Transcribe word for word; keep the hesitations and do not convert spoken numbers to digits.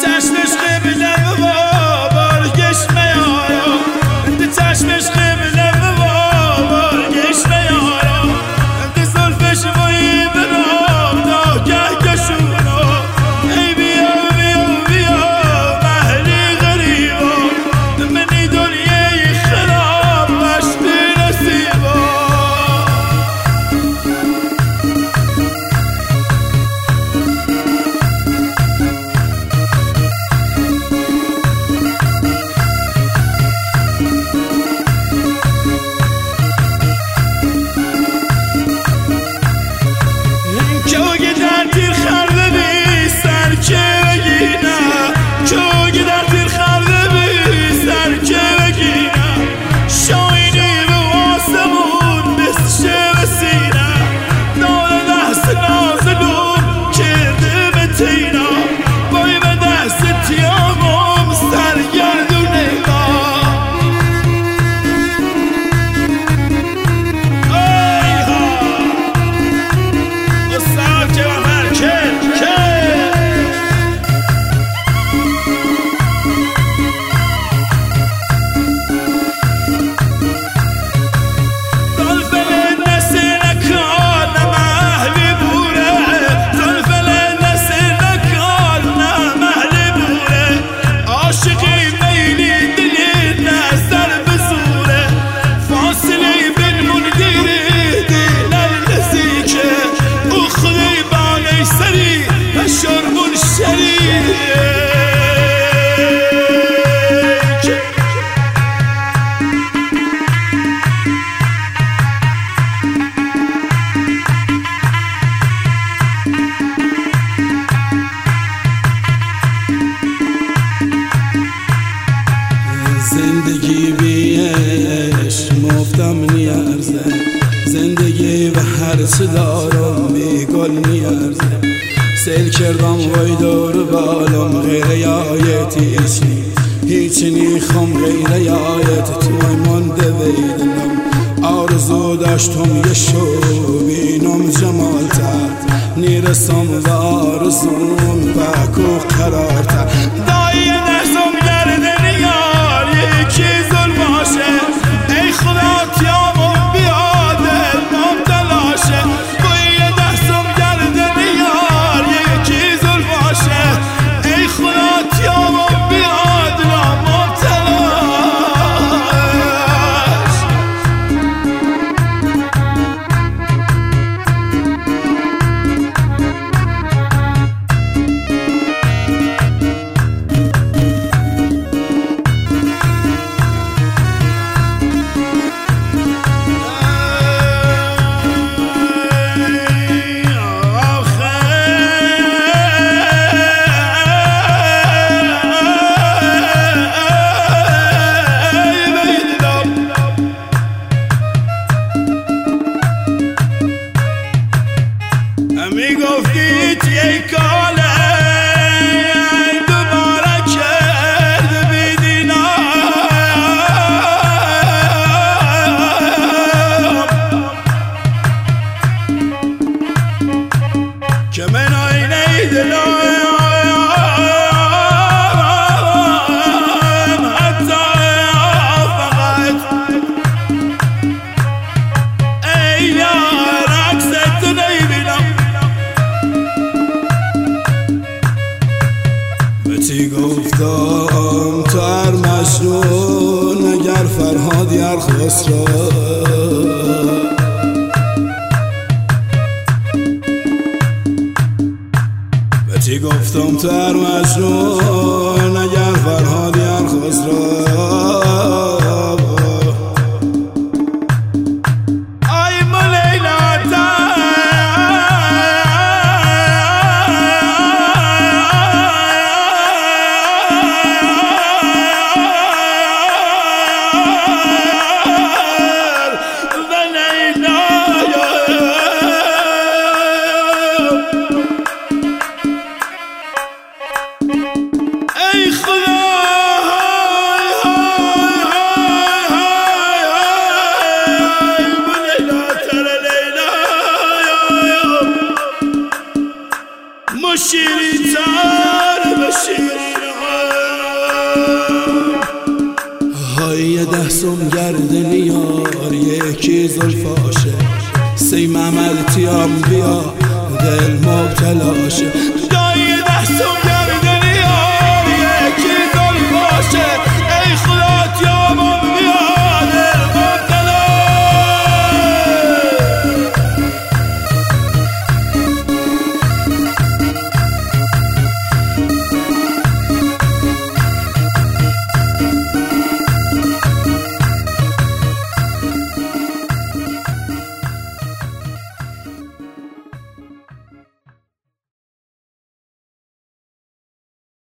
چشمش قبله بابار گشمه یارا انت چشمش قبله بابار گشمه یارا انت زلفش وی برام دا گه گشونا ای بیا بیا بیا مهلی غریبا منی دنیای خراب مشتی نصیبا زندگی بیش مفتم نیارزه زندگی و هر چه دارم بیگل نیارزه سیل کردم وای دور بالم غیر آیت هیچ نی هیچ نی خم غیر آیت توی مانده بیدنم آرزو داشتم یه شو بینم جمالتر نیرسم و آرزوم بکو قرارتر دایی نرسم گردن یار یکی ظلم باشه ای خدا تیامم بیاده نام تلاشه بایی نرسم گردن یار یکی ظلم باشه ای خدا تیامم بیاده نام تلاش میگفتی ای کاله دوباره کرد بیدینم که من آینه دلم حتی فقط ای یار عکست نمیبینم بهتی گفتم تو هر مجنون اگر فرهاد یار خسرو بهتی گفتم تو هر مجنون اگر فرهاد یار خسرو شیرین تر بشیر خواهی ده سم گردن یار یکی زلفاشه سی محمد تیام بیا دل مبتلاشه